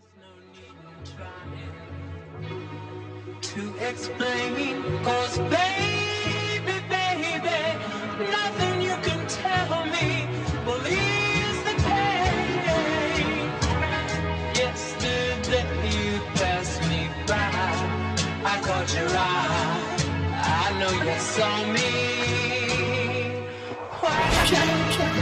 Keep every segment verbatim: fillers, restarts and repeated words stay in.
To explain, 'cause baby, baby, nothing you can tell me believes the pain. Yesterday you passed me by, I caught your eye, I know you saw me. Why can't you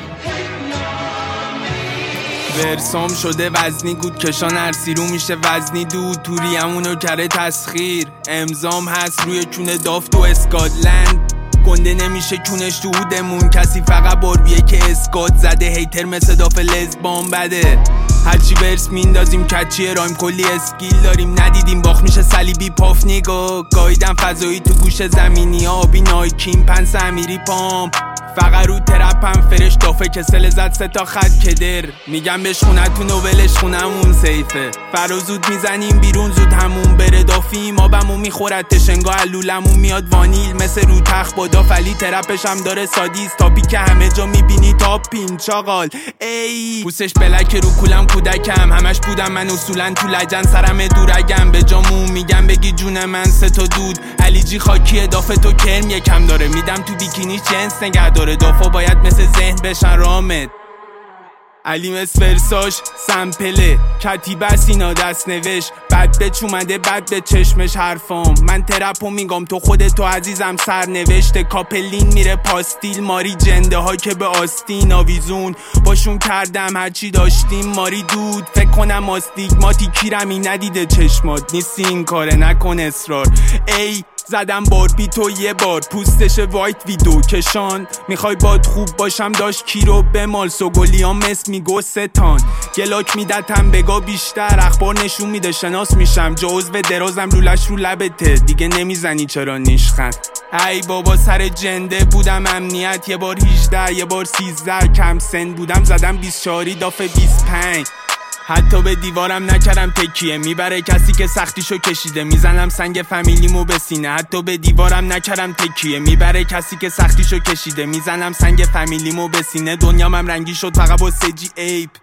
ignore me? ورسام شده وزنی گود کشان ارسی رو میشه وزنی دود توریمونو کره تسخیر امضام هست روی کونه داف تو اسکاتلند گنده نمیشه کونش تو هودمون کسی فقط باربیه که اسکات زده هیتر مثل داف لزبان بده هرچی ورس میندازیم کچیه رایم کلی اسکیل داریم ندیدیم باخت میشه صلیبی پاف نیگا گایدم فضایی تو گوش زمینی آبی نایکین پنس امیری پام فقط رو ترپم فرش دافه کسل زد سه تا خط کدر میگم بهش خونه تو نوبلش خونمون سیفه فرا زود میزنیم بیرون زود همون بره دافیم آبمون میخورد تشنگا علولمون میاد وانیل مثل رو تخت با دافلی ترپش هم داره سادیس تاپی که همه جا میبینی تاپین چاقال ای پوسش بلک رو کولم کودکم همش بودم من اصولا تو لجن سرم دورگم به جامون میگم بگی جون من سه تا دود علی جی خاکی اضافه تو کرم یکم داره میدم تو بیکینی جنس نگه داره دافا باید مثل ذهن بشن رامد علی مس فرساش سمپله کتیبه سینا دست نوش بد به چومده بد به چشمش حرفام من ترپو میگم تو خودتو عزیزم سر نوشته کاپلین میره پاستیل ماری جنده ها که به آستین آویزون باشون کردم هرچی داشتیم ماری دود فکر کنم آستیگماتی کیرمی ندیده چشمات نیستی این کاره نکن اصرار ای زدم باربی تو یه بار پوستش وایت ویدو کشان میخوای باد خوب باشم داشت کی رو بمال سوگلیام مس میگو ستان گلاک میدتم بگا بیشتر اخبار نشون میده شناس میشم جوز و درازم لولش رو لبته دیگه نمیزنی چرا نیشخند ای بابا سر جنده بودم امنیت یه بار هجده یه بار سیزده کم سن بودم زدم بیست و چهار دافه بیست و پنج حتی به دیوارم نکردم تکیه میبره کسی که سختیشو کشیده میزنم سنگ فامیلیمو به سینه حتی به دیوارم نکردم تکیه میبره کسی که سختیشو کشیده میزنم سنگ فامیلیمو به سینه دنیام هم رنگی شد فقط با سجی ایپ